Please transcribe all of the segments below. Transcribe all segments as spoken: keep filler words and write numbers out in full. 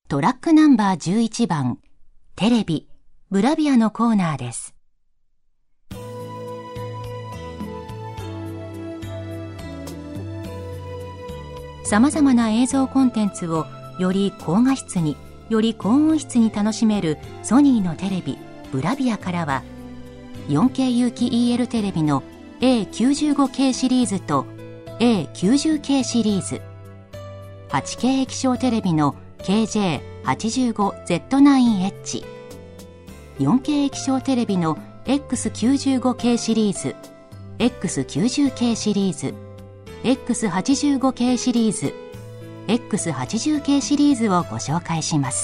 トラックナンバーじゅういちばん、テレビ、ブラビアのコーナーです。様々な映像コンテンツをより高画質に、より高音質に楽しめるソニーのテレビ、ブラビアからは、よんケー 有機 イーエル テレビの エーきゅうじゅうごケー シリーズと エーきゅうじゅうケー シリーズ、はちケー 液晶テレビの ケージェーはちじゅうごゼットナインエイチ、よんケー 液晶テレビの エックスきゅうじゅうごケー シリーズ、エックスきゅうじゅうケー シリーズ、エックスはちじゅうごケー シリーズ、エックスはちじゅうケー シリーズをご紹介します。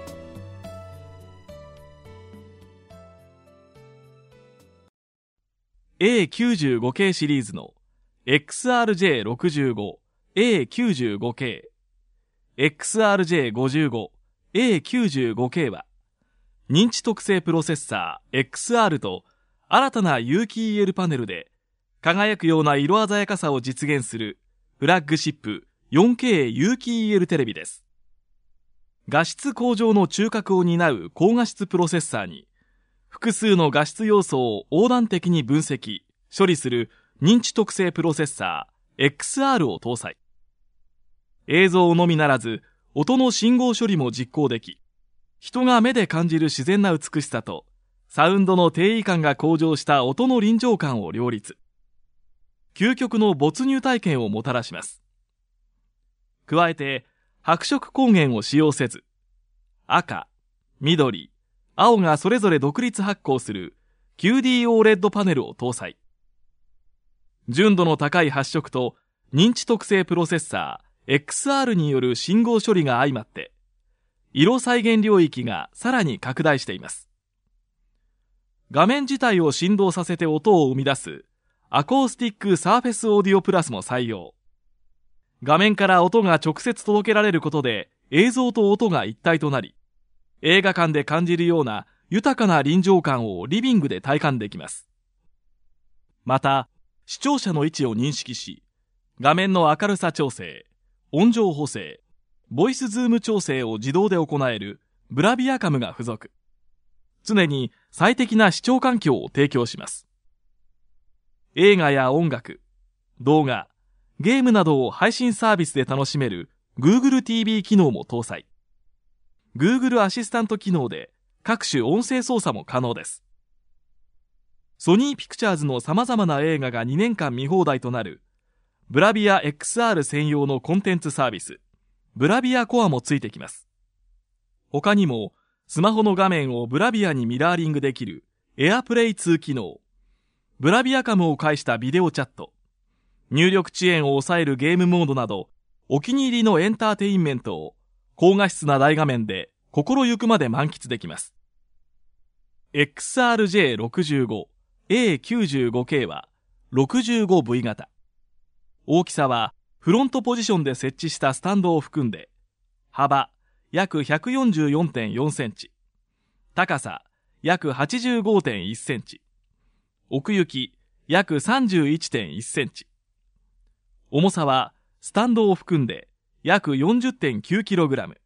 エーきゅうじゅうごケー シリーズの エックスアールジェーろくじゅうご、エーきゅうじゅうごケー、エックスアールジェーごじゅうご、エーきゅうじゅうごケー は、認知特性プロセッサー エックスアール と新たな有機 イーエル パネルで輝くような色鮮やかさを実現するフラッグシップ よんケー 有機 イーエル テレビです。画質向上の中核を担う高画質プロセッサーに、複数の画質要素を横断的に分析、処理する認知特性プロセッサー エックスアール を搭載。映像のみならず、音の信号処理も実行でき、人が目で感じる自然な美しさと、サウンドの定位感が向上した音の臨場感を両立。究極の没入体験をもたらします。加えて、白色光源を使用せず、赤、緑、青がそれぞれ独立発光する キューディーオー レッドパネルを搭載。純度の高い発色と認知特性プロセッサー エックスアール による信号処理が相まって、色再現領域がさらに拡大しています。画面自体を振動させて音を生み出すアコースティックサーフェスオーディオプラスも採用。画面から音が直接届けられることで映像と音が一体となり、映画館で感じるような豊かな臨場感をリビングで体感できます。また、視聴者の位置を認識し、画面の明るさ調整、音情補正、ボイスズーム調整を自動で行えるブラビアカムが付属。常に最適な視聴環境を提供します。映画や音楽、動画、ゲームなどを配信サービスで楽しめる Google ティーブイ 機能も搭載。Google アシスタント機能で各種音声操作も可能です。ソニーピクチャーズの様々な映画がにねんかん見放題となるブラビア エックスアール 専用のコンテンツサービス、ブラビアコアもついてきます。他にもスマホの画面をブラビアにミラーリングできる AirPlay ツー機能、ブラビアカムを介したビデオチャット、入力遅延を抑えるゲームモードなど、お気に入りのエンターテインメントを高画質な大画面で心ゆくまで満喫できます。エックスアールジェーろくじゅうご、エーきゅうじゅうごケー は ろくじゅうごブイ 型。大きさはフロントポジションで設置したスタンドを含んで、幅約 ひゃくよんじゅうよんてんよんセンチ、高さ約 はちじゅうごてんいちセンチ、奥行き約 さんじゅういってんいちセンチ、重さはスタンドを含んで約 よんじゅってんきゅうキログラム。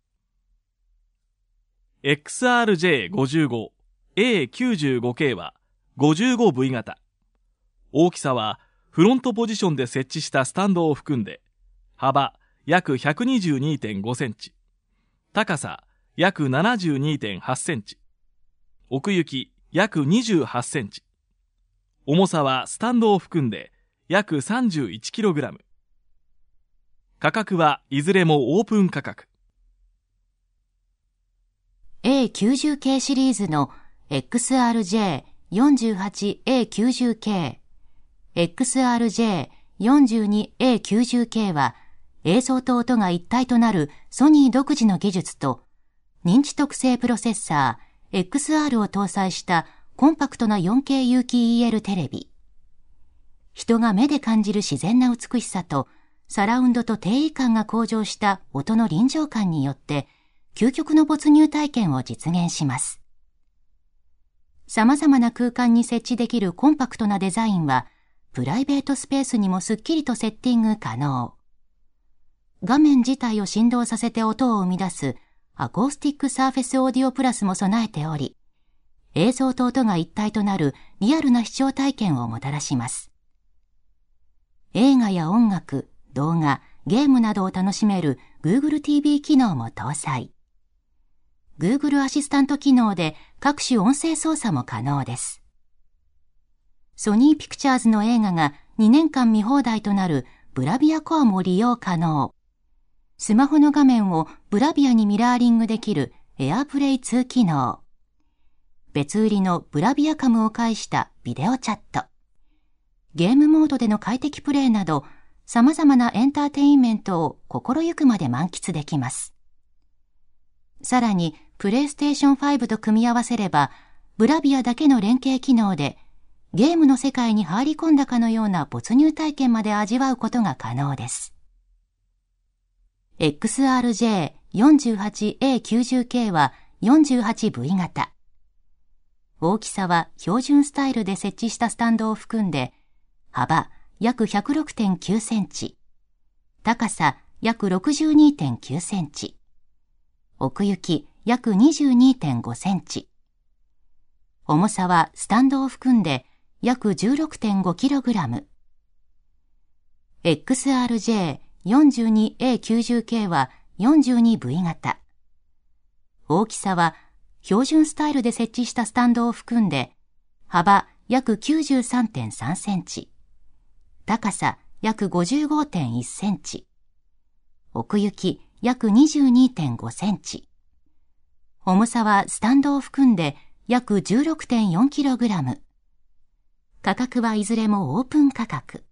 エックスアールジェーごじゅうご、エーきゅうじゅうごケー は ごじゅうごブイ 型。大きさはフロントポジションで設置したスタンドを含んで、幅約 ひゃくにじゅうにてんごセンチ、高さ約 ななじゅうにてんはちセンチ、奥行き約にじゅうはちセンチ、重さはスタンドを含んで約 さんじゅういちキログラム。価格はいずれもオープン価格。 エーきゅうじゅうケー シリーズの エックスアールジェーよんじゅうはちエーきゅうじゅうケー、エックスアールジェーよんじゅうにエーきゅうじゅうケー は映像と音が一体となるソニー独自の技術と認知特性プロセッサー エックスアール を搭載したコンパクトな よんケー 有機 イーエル テレビ。人が目で感じる自然な美しさとサラウンドと定位感が向上した音の臨場感によって究極の没入体験を実現します。様々な空間に設置できるコンパクトなデザインはプライベートスペースにもスッキリとセッティング可能。画面自体を振動させて音を生み出すアコースティックサーフェスオーディオプラスも備えており、映像と音が一体となるリアルな視聴体験をもたらします。映画や音楽、動画、ゲームなどを楽しめる Google ティーブイ 機能も搭載。Google アシスタント機能で各種音声操作も可能です。ソニーピクチャーズの映画がにねんかん見放題となるブラビアコアも利用可能。スマホの画面をブラビアにミラーリングできる AirPlay ツー 機能。別売りのブラビアカムを介したビデオチャット。ゲームモードでの快適プレイなど、様々なエンターテインメントを心ゆくまで満喫できます。さらに、プレイステーションファイブと組み合わせれば、ブラビアだけの連携機能で、ゲームの世界に入り込んだかのような没入体験まで味わうことが可能です。エックスアールジェーよんじゅうはちエーきゅうじゅうケー は よんじゅうはちブイ 型。大きさは標準スタイルで設置したスタンドを含んで、幅約 ひゃくろくてんきゅうセンチ、高さ約 ろくじゅうにてんきゅうセンチ、奥行き約 にじゅうにてんごセンチ、重さはスタンドを含んで約 じゅうろくてんごキログラム。エックスアールジェーよんじゅうにエーきゅうじゅうケー は よんじゅうにブイ 型。大きさは標準スタイルで設置したスタンドを含んで、幅約 きゅうじゅうさんてんさんセンチ、高さ約 ごじゅうごてんいちセンチ、奥行き約 にじゅうにてんごセンチ、重さはスタンドを含んで約 じゅうろくてんよんキログラム。価格はいずれもオープン価格。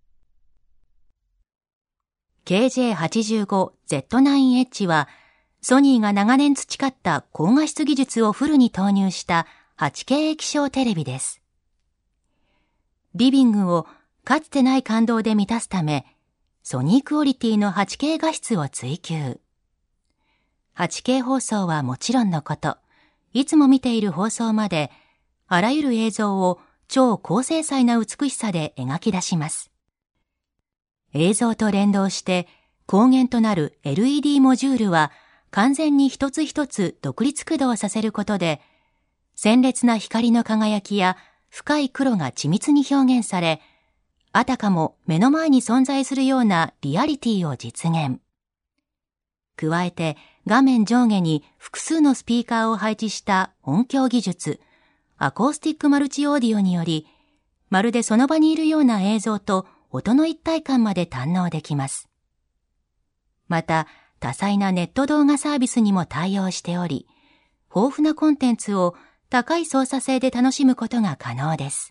ケージェーはちじゅうごゼットナインエイチ は、ソニーが長年培った高画質技術をフルに投入した はちケー 液晶テレビです。リビングをかつてない感動で満たすため、ソニークオリティの はちケー 画質を追求。はちケー 放送はもちろんのこと、いつも見ている放送まで、あらゆる映像を超高精細な美しさで描き出します。映像と連動して光源となる エルイーディー モジュールは完全に一つ一つ独立駆動させることで、鮮烈な光の輝きや深い黒が緻密に表現され、あたかも目の前に存在するようなリアリティを実現。加えて画面上下に複数のスピーカーを配置した音響技術、アコースティックマルチオーディオにより、まるでその場にいるような映像と音の一体感まで堪能できます。また、多彩なネット動画サービスにも対応しており、豊富なコンテンツを高い操作性で楽しむことが可能です。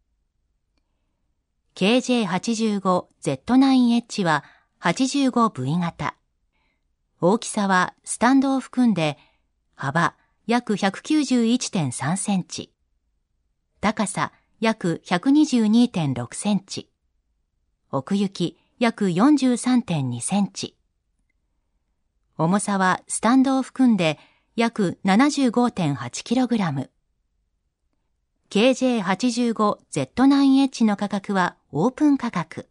ケージェーはちじゅうごゼットナインエイチ は はちじゅうごブイ 型。大きさはスタンドを含んで、幅約 ひゃくきゅうじゅういってんさんセンチ、高さ約 ひゃくにじゅうにてんろくセンチ、奥行き約 よんじゅうさんてんにセンチ。重さはスタンドを含んで約 ななじゅうごてんはちキログラム。ケージェーはちじゅうごゼットナインエイチ の価格はオープン価格。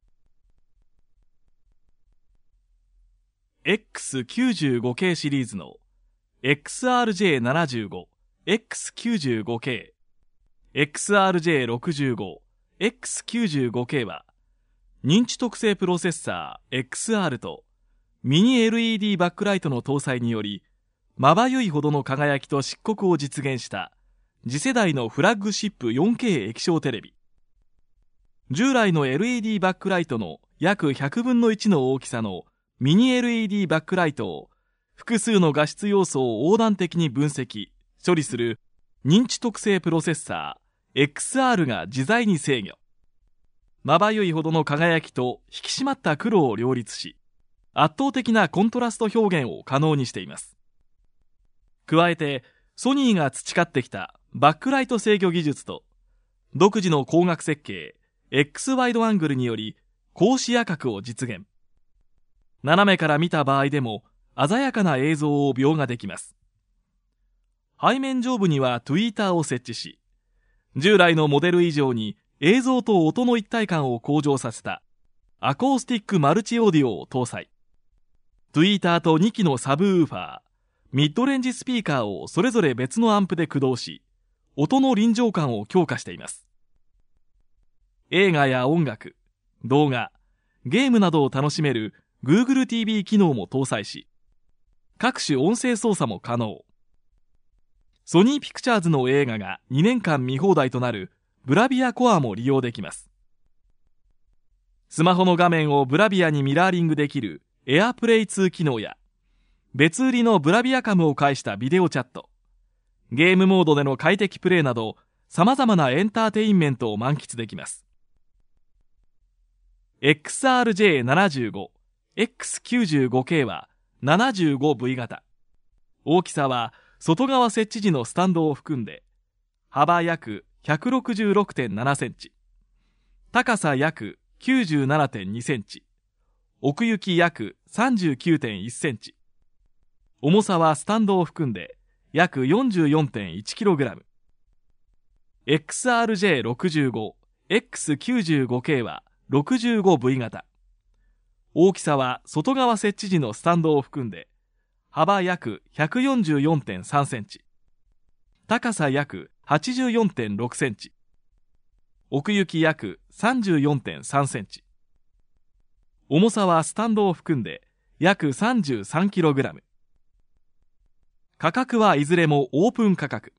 エックスきゅうじゅうごケー シリーズの エックスアールジェーななじゅうご、エックスきゅうじゅうごケー、エックスアールジェーろくじゅうご、エックスきゅうじゅうごケー は認知特性プロセッサー エックスアール とミニ エルイーディー バックライトの搭載により、まばゆいほどの輝きと漆黒を実現した次世代のフラッグシップ よんケー 液晶テレビ。従来の エルイーディー バックライトの約ひゃくぶんのいちの大きさのミニ エルイーディー バックライトを複数の画質要素を横断的に分析、処理する認知特性プロセッサー エックスアール が自在に制御。まばゆいほどの輝きと引き締まった黒を両立し、圧倒的なコントラスト表現を可能にしています。加えて、ソニーが培ってきたバックライト制御技術と、独自の光学設計 X ワイドアングルにより、高視野角を実現。斜めから見た場合でも、鮮やかな映像を描画できます。背面上部にはトゥイーターを設置し、従来のモデル以上に映像と音の一体感を向上させたアコースティックマルチオーディオを搭載。トゥイーターとにきのサブウーファー、 ミッドレンジスピーカーをそれぞれ別のアンプで駆動し、音の臨場感を強化しています。映画や音楽、動画、ゲームなどを楽しめる Google ティーブイ 機能も搭載し、各種音声操作も可能。ソニーピクチャーズの映画がにねんかん見放題となるブラビアコアも利用できます。スマホの画面をブラビアにミラーリングできる AirPlay ツー機能や、別売りのブラビアカムを介したビデオチャット、ゲームモードでの快適プレイなど、様々なエンターテインメントを満喫できます。エックスアールジェーななじゅうご、エックスきゅうじゅうごケー は ななじゅうごブイ 型。大きさは外側設置時のスタンドを含んで、幅約 ひゃくろくじゅうろくてんななセンチ、高さ約 きゅうじゅうななてんにセンチ、奥行き約 さんじゅうきゅうてんいちセンチ、重さはスタンドを含んで約 よんじゅうよんてんいちキログラム。エックスアールジェーろくじゅうご、エックスきゅうじゅうごケー は ろくじゅうごブイ 型。大きさは外側設置時のスタンドを含んで、幅約 ひゃくよんじゅうよんてんさんセンチ、高さ約 はちじゅうよんてんろくセンチ、奥行き約 さんじゅうよんてんさんセンチ、重さはスタンドを含んで約 さんじゅうさんキログラム。価格はいずれもオープン価格。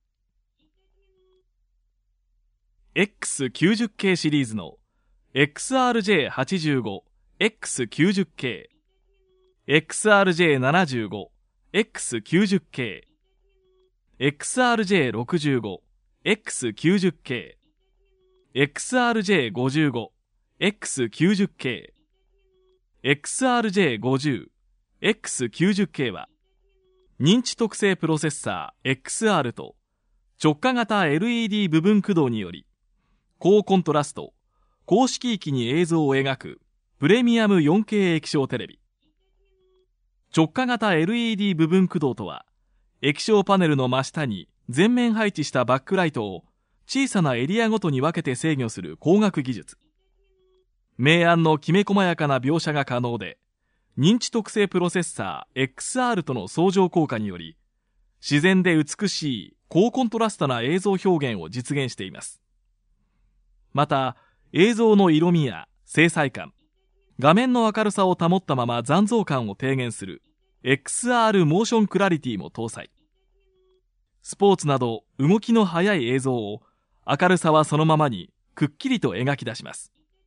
エックスきゅうじゅうケー シリーズの エックスアールジェーはちじゅうご、エックスきゅうじゅうケー、エックスアールジェーななじゅうご、エックスきゅうじゅうケー、エックスアールジェーろくじゅうご、エックスきゅうじゅうケー、エックスアールジェーごじゅうご、エックスきゅうじゅうケー、エックスアールジェーごじゅう、エックスきゅうじゅうケー は、認知特性プロセッサー エックスアール と直下型 エルイーディー 部分駆動により、高コントラスト、高色域に映像を描くプレミアム よんケー 液晶テレビ。直下型 エルイーディー 部分駆動とは、液晶パネルの真下に全面配置したバックライトを小さなエリアごとに分けて制御する光学技術。明暗のきめ細やかな描写が可能で、認知特性プロセッサー エックスアール との相乗効果により、自然で美しい高コントラストな映像表現を実現しています。また、映像の色味や精細感、画面の明るさを保ったまま残像感を低減する エックスアール モーションクラリティも搭載。スポーツなど動きの速い映像を明るさはそのままにくっきりと描き出します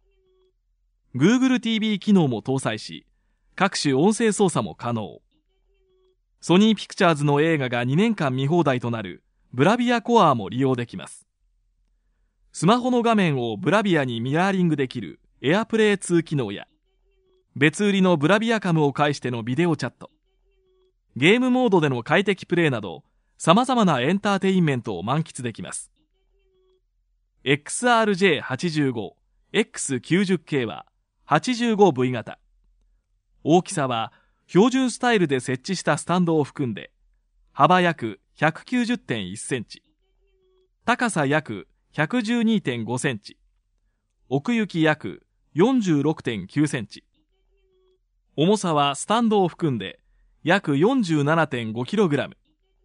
。Google ティーブイ 機能も搭載し、各種音声操作も可能。ソニーピクチャーズの映画がにねんかん見放題となるブラビアコアも利用できます。スマホの画面をブラビアにミラーリングできる AirPlay ツー機能や、別売りのブラビアカムを介してのビデオチャット、ゲームモードでの快適プレイなど、様々なエンターテインメントを満喫できます。エックスアールジェーはちじゅうご、エックスきゅうじゅうケー は はちじゅうごブイ 型。大きさは標準スタイルで設置したスタンドを含んで、幅約 ひゃくきゅうじゅってんいちセンチ、高さ約 ひゃくじゅうにてんごセンチ、奥行き約 よんじゅうろくてんきゅうセンチ、重さはスタンドを含んで約 よんじゅうななてんごキログラム。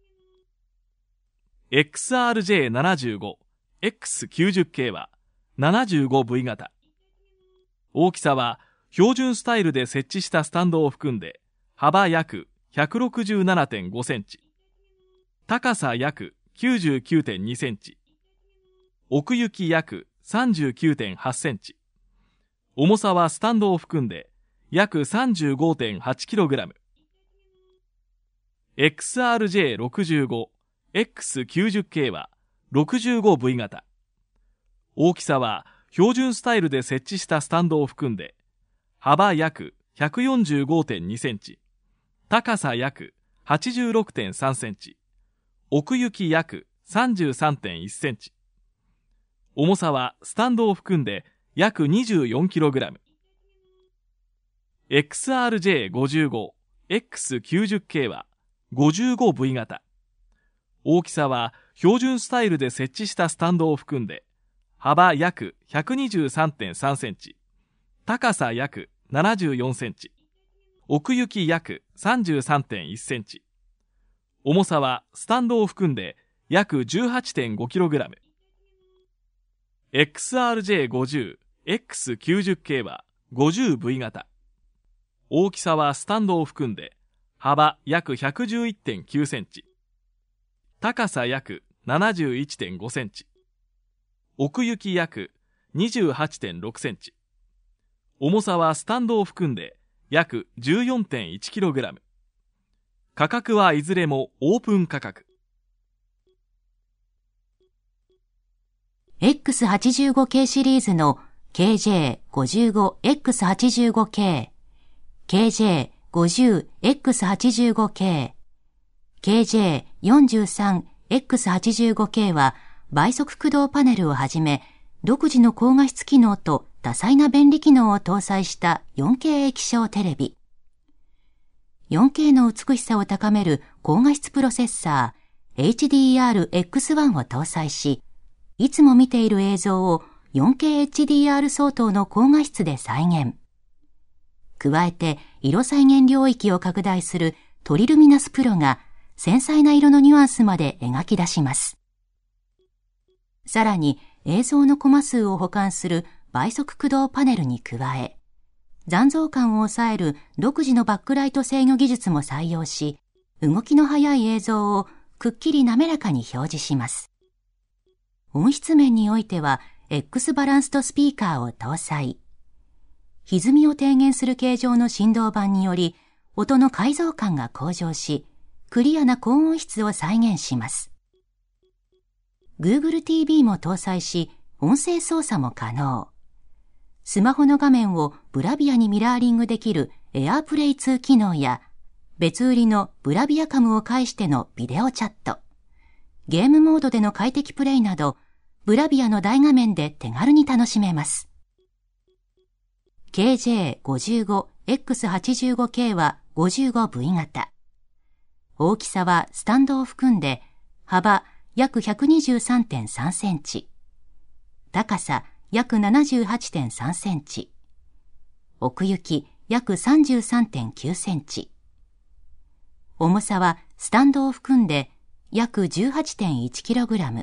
エックスアールジェーななじゅうご、エックスきゅうじゅうケー は ななじゅうごブイ 型。大きさは標準スタイルで設置したスタンドを含んで、幅約 ひゃくろくじゅうななてんごセンチ、高さ約 きゅうじゅうきゅうてんにセンチ、奥行き約 さんじゅうきゅうてんはちセンチ、重さはスタンドを含んで約 さんじゅうごてんはちキログラム。エックスアールジェーろくじゅうご、エックスきゅうじゅうケー は ろくじゅうごブイ 型。大きさは標準スタイルで設置したスタンドを含んで、幅約 ひゃくよんじゅうごてんにセンチ、高さ約 はちじゅうろくてんさんセンチ、奥行き約 さんじゅうさんてんいちセンチ、重さはスタンドを含んで約 にじゅうよんキログラム。エックスアールジェーごじゅうご、エックスきゅうじゅうケー は ごじゅうごブイ 型。大きさは標準スタイルで設置したスタンドを含んで、幅約 ひゃくにじゅうさんてんさんセンチ、高さ約ななじゅうよんセンチ、奥行き約 さんじゅうさんてんいちセンチ、 重さはスタンドを含んで約 じゅうはちてんごキログラム。エックスアールジェーごじゅうエックスきゅうじゅう 系は ごじゅうブイ 型。大きさはスタンドを含んで幅約 ひゃくじゅういってんきゅうセンチ、高さ約 ななじゅういってんごセンチ、奥行き約 にじゅうはちてんろくセンチ、重さはスタンドを含んで約 じゅうよんてんいちキログラム。価格はいずれもオープン価格。 エックスはちじゅうご 系シリーズの ケージェーごじゅうごエックスはちじゅうご 系、ケージェーごじゅうエックスはちじゅうご 系、ケージェーよんじゅうさんエックスはちじゅうご 系は倍速駆動パネルをはじめ、独自の高画質機能と多彩な便利機能を搭載した よんケー 液晶テレビ。よんケー の美しさを高める高画質プロセッサー エイチディーアールエックスワン を搭載し、いつも見ている映像を よんケーエイチディーアール 相当の高画質で再現。加えて、色再現領域を拡大するトリルミナスプロが繊細な色のニュアンスまで描き出します。さらに、映像のコマ数を補完する倍速駆動パネルに加え、残像感を抑える独自のバックライト制御技術も採用し、動きの速い映像をくっきり滑らかに表示します。音質面においては X バランスドスピーカーを搭載。歪みを低減する形状の振動板により、音の解像感が向上し、クリアな高音質を再現します。Google ティーブイ も搭載し、音声操作も可能。スマホの画面をブラビアにミラーリングできる AirPlay ツー機能や、別売りのブラビアカムを介してのビデオチャット、ゲームモードでの快適プレイなど、ブラビアの大画面で手軽に楽しめます。ケージェーごじゅうごエックスはちじゅうご 系は ごじゅうごブイ 型。大きさはスタンドを含んで、幅約 ひゃくにじゅうさんてんさんセンチ、高さ約 ななじゅうはちてんさんセンチ、奥行き約 さんじゅうさんてんきゅうセンチ、重さはスタンドを含んで約 じゅうはちてんいちキログラム。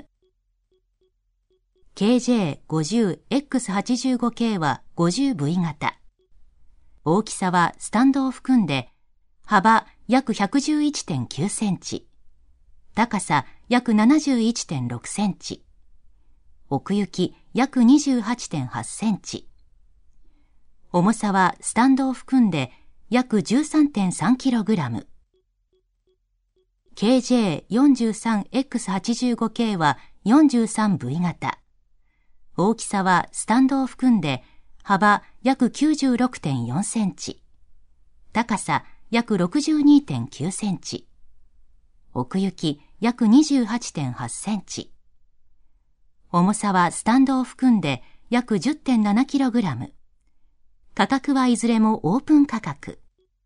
ケージェーごじゅうエックスはちじゅうご 系は ごじゅうブイ 型。大きさはスタンドを含んで、幅約 ひゃくじゅういってんきゅうセンチ、高さ約 ななじゅういってんろくセンチ、奥行き約 にじゅうはちてんはちセンチ、重さはスタンドを含んで約 じゅうさんてんさんキログラム。ケージェーよんじゅうさんエックスはちじゅうご 系は よんじゅうさんブイ 型。大きさはスタンドを含んで、幅約 きゅうじゅうろくてんよんセンチ、高さ約 ろくじゅうにてんきゅうセンチ、奥行き約 にじゅうはちてんはちセンチ、重さはスタンドを含んで約 じゅってんななキログラム。価格はいずれもオープン価格。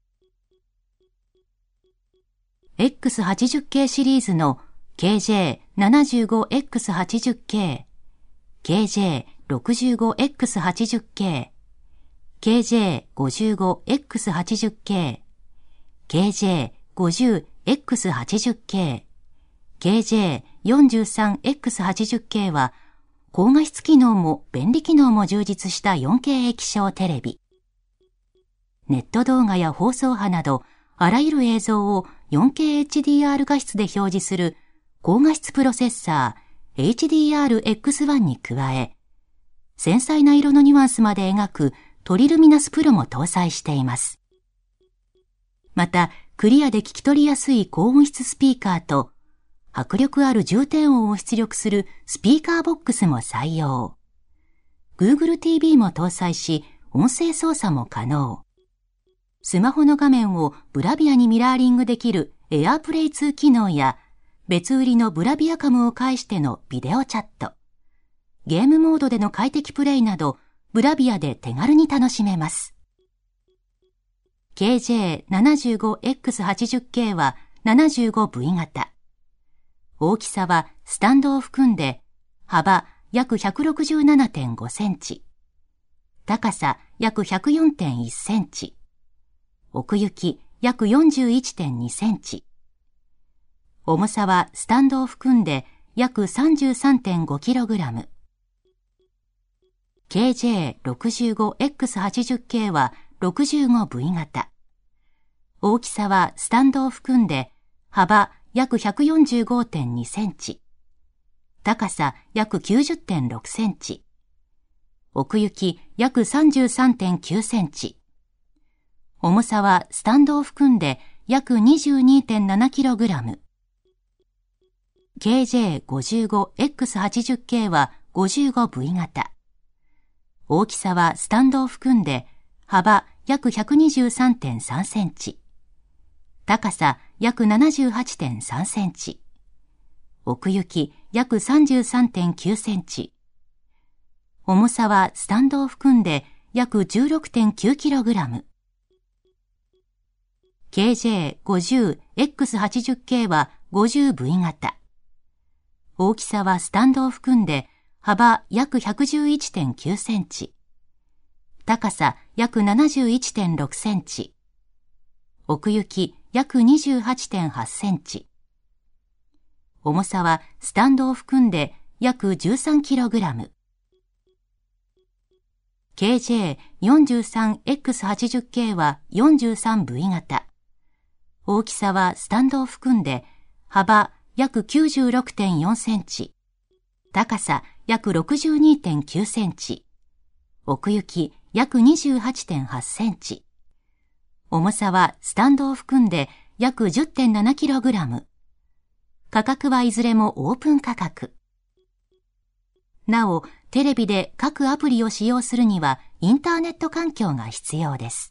エックスはちじゅう 系シリーズの ケージェーななじゅうごエックスはちじゅう 系、ケージェーろくじゅうごエックスはちじゅう 系、ケージェーごじゅうごエックスはちじゅう 系、ケージェーごじゅうエックスはちじゅう 系、ケージェーよんじゅうさんエックスはちじゅう 系は、高画質機能も便利機能も充実した よんケー 液晶テレビ。ネット動画や放送波など、あらゆる映像を よんケーエイチディーアール 画質で表示する高画質プロセッサー エイチディーアールエックスワン に加え、繊細な色のニュアンスまで描くトリルミナスプロも搭載しています。また、クリアで聞き取りやすい高音質スピーカーと、迫力ある重低音を出力するスピーカーボックスも採用。Google ティーブイ も搭載し、音声操作も可能。スマホの画面をブラビアにミラーリングできる AirPlay ツー機能や、別売りのブラビアカムを介してのビデオチャット、ゲームモードでの快適プレイなど、ブラビアで手軽に楽しめます。ケージェーななじゅうごエックスはちじゅう 系は ななじゅうごブイ 型。大きさはスタンドを含んで、幅約 ひゃくろくじゅうななてんごセンチ、高さ約 ひゃくよんてんいちセンチ、奥行き約 よんじゅういってんにセンチ、 重さはスタンドを含んで約 さんじゅうさんてんごキログラム。ケージェーろくじゅうごエックスはちじゅうケー は ろくじゅうごブイ 型。大きさはスタンドを含んで幅約 ひゃくよんじゅうごてんにセンチ。高さ約 きゅうじゅってんろくセンチ。奥行き約 さんじゅうさんてんきゅうセンチ。重さはスタンドを含んで約 にじゅうにてんななキログラム。ケージェーごじゅうごエックスはちじゅうケー は ごじゅうごブイ 型。大きさはスタンドを含んで幅約 ひゃくにじゅうさんてんさんセンチ。高さ約 ななじゅうはちてんさんセンチ。奥行き約 さんじゅうさんてんきゅうセンチ。重さはスタンドを含んで約 じゅうろくてんきゅうキログラム。ケージェーごじゅうエックスはちじゅうケー は ごじゅうブイ 型。大きさはスタンドを含んで幅約 ひゃくじゅういちてんきゅうセンチ。高さ約 ななじゅういちてんろくセンチ。奥行き約 にじゅうはちてんはちセンチ。重さはスタンドを含んで約 じゅうさんキログラム。ケージェーよんじゅうさんエックスはちじゅうケー は よんじゅうさんブイ 型。大きさはスタンドを含んで幅約 きゅうじゅうろくてんよんセンチ。高さ約 ろくじゅうにてんきゅうセンチ。奥行き約 にじゅうはちてんはちセンチ。重さはスタンドを含んで約 じゅってんななキログラム。価格はいずれもオープン価格。なお、テレビで各アプリを使用するにはインターネット環境が必要です。